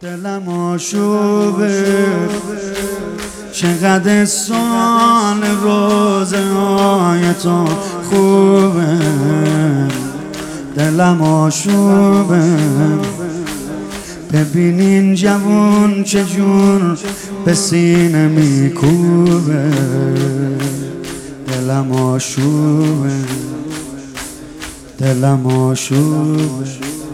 دلم آشوبه، چقدر سال روزه های تو خوبه. دلم آشوبه، ببینین جوون چجور به سینه میکوبه. دلم آشوبه، دلم آشوبه،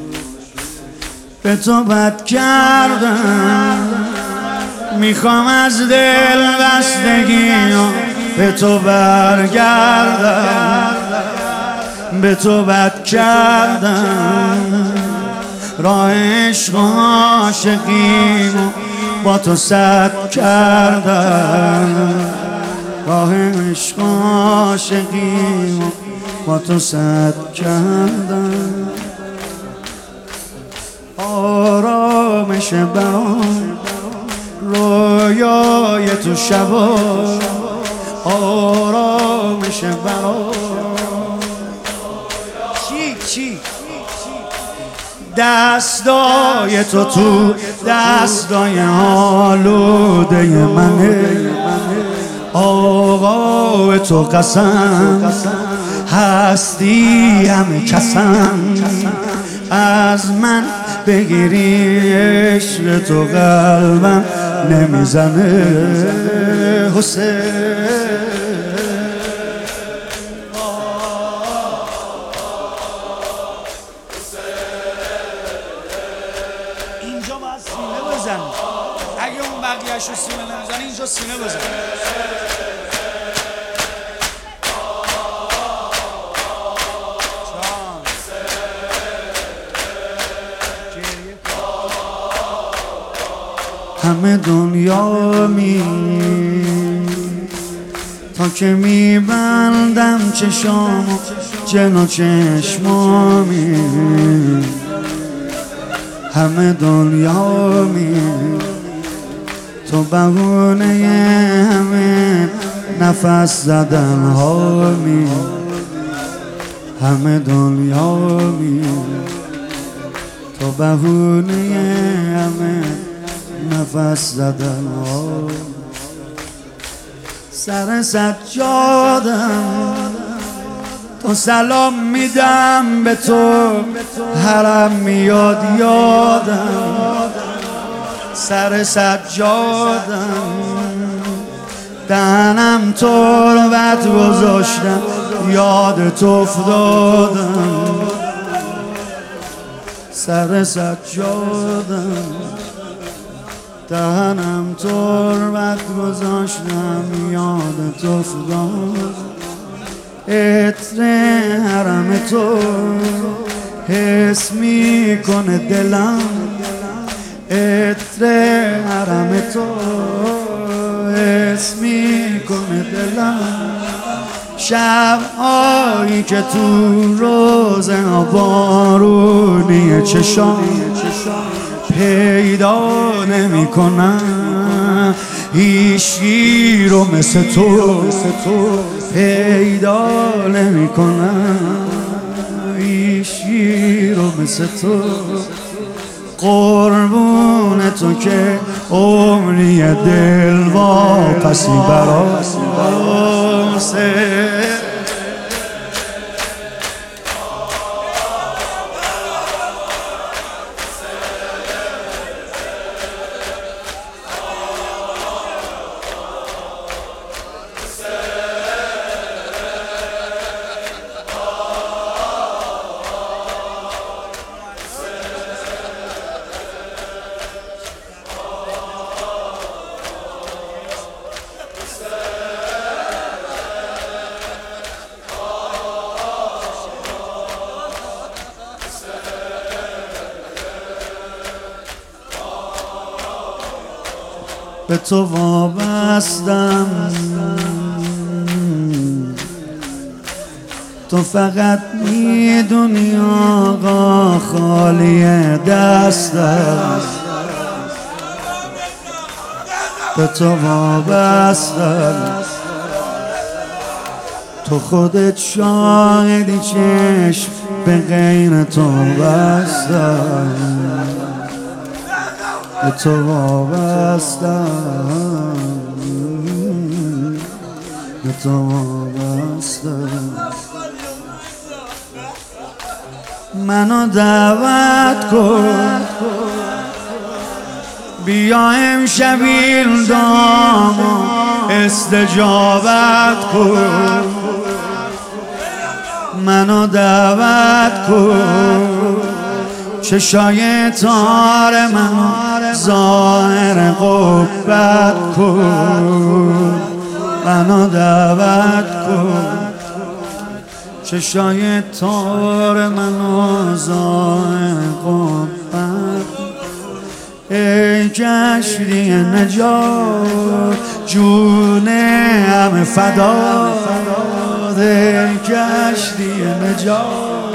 به تو بد کردم، میخوام از دل بستگی به تو برگردم. به تو بد کردم، راه عشق و عاشقیمو با تو سد کردم. راه عشق و عاشقیمو با تو سد کردم. آرامش برام رویای تو شبا، آرامش برام چی دستای تو تو دستای آلوده منه. آقا تو قسم هستی همه کسم، از من بگیری عشق تو قلبم نمیزنه. حسین اینجا باید سینه بزن، اگه اون بقیه‌اش رو سینه نمیزنی اینجا سینه بزن. همه دنیا تا که میبندم چشامو جن و چشمامی. همه دنیا تو بهونه همه نفس زدن هامی. همه دنیا تو بهونه همه نفس زدن ها. سر سجادم تو سلام میدم به تو، حرم میاد یادم. سر سجادم دهنم تربت گذاشتم، یادت افتادم. سر سجادم دهنم تربت گذاشتم، یادت افتاد. عطر حرم تو حس میکنه دلم، عطر حرم تو حس میکنه دلم. شب‌هایی که تو روزه ها بارونی چشام پیدا نمی کنم هیچی رو مثل تو، پیدا نمی کنم هیچی رو مثل تو. قربون تو که عمری دل واپسی براسه. به تو وابستم، تو فقط میدونی آقا خالی دستم. به تو وابستم، تو خودت شاهدی چشم به غیر تو بستم. به تو وابستم، به تو وابستم. منو دعوت کن بیا امشب این دامو استجابت کن، منو دعوت کن چشای تار منو ظاهر قبت کن، منو دعوت کن چشای تار منو ظاهر قبت. ای کشتی نجات جون همه فدا، ای کشتی نجات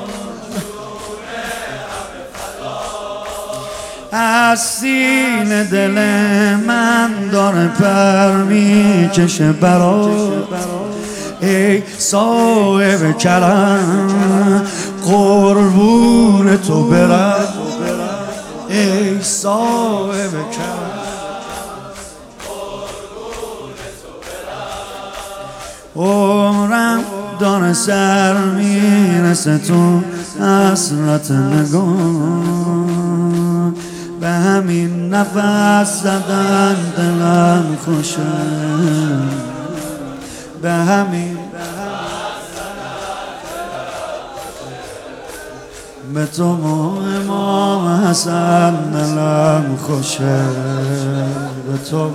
از سینه دل من داره پر میکشه برات. ای صاحب کرم قربون تو برم، ای صاحب کرم عمرم داره سر میرسه تو حسرت نگاه، به همین نفس زدن دلم خوشه، به همین به تو امام حسن دلم خوشه، به تو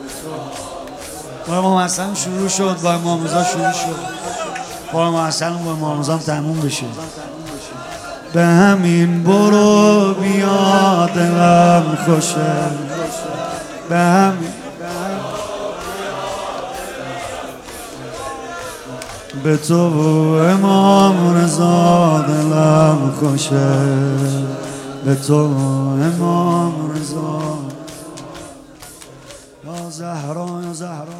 با امام حسن شروع شد، با امام رضا شروع شد، با امام حسن و با امام رضا تموم بشه. به همین برو بیا دلم خوشه، به همین به تو امام رضا دلم خوشه، به تو امام رضا. یا زهرا یا زهرا